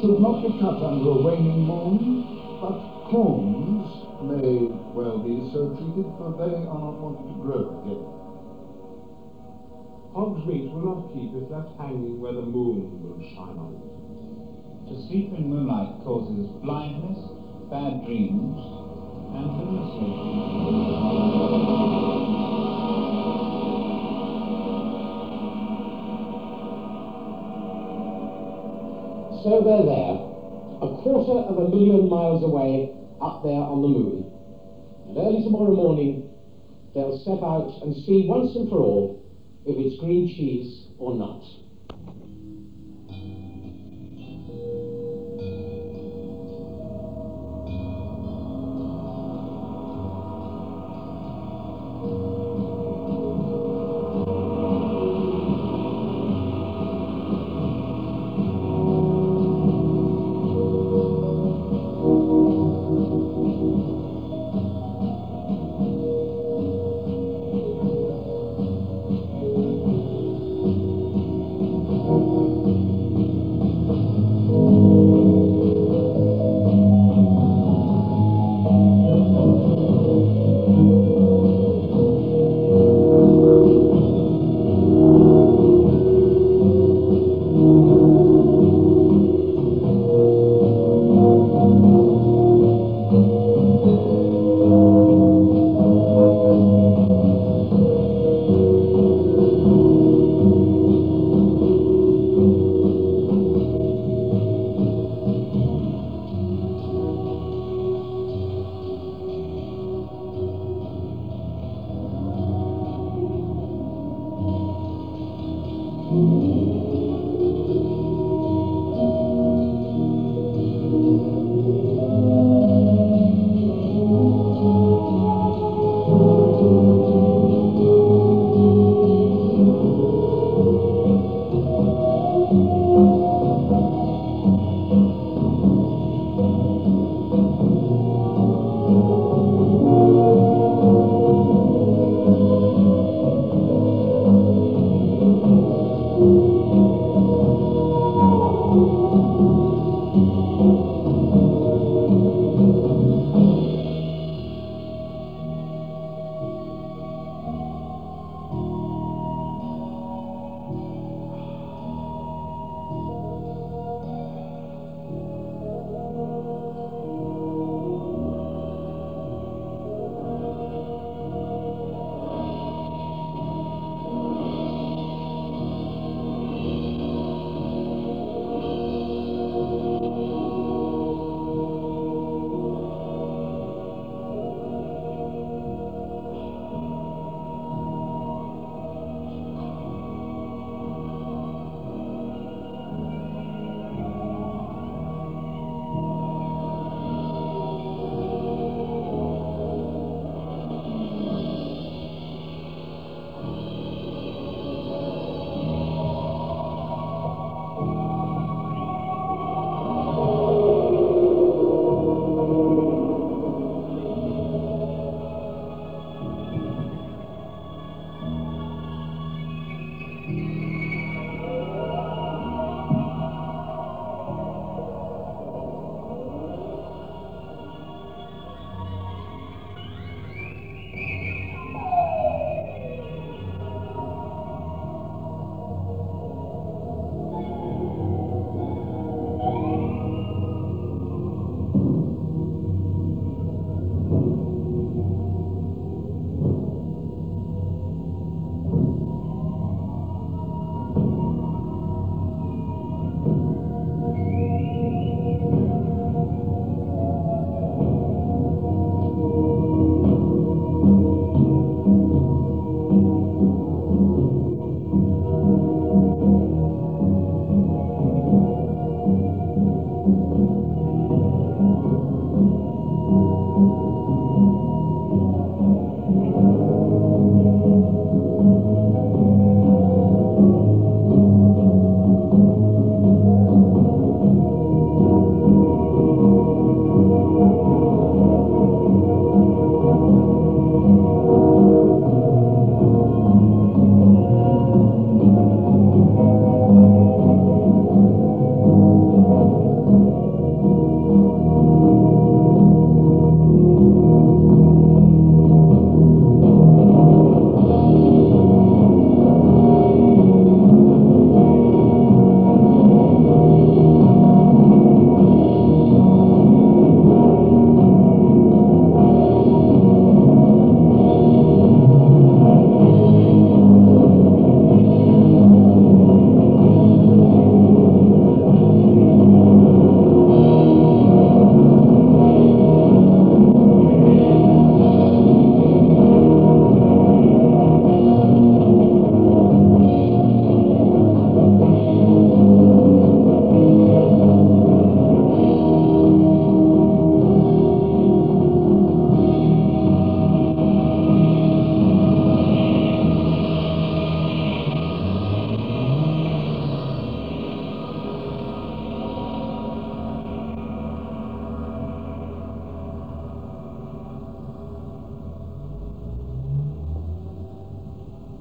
should not be cut under a waning moon, but corns may well be so treated, for they are not wanted to grow again. Hog's meat will not keep if left hanging where the moon will shine on it. To sleep in moonlight causes blindness, bad dreams, and hallucinations. So they're there, 250,000 miles away, up there on the moon. And early tomorrow morning, they'll step out and see once and for all if it's green cheese or not.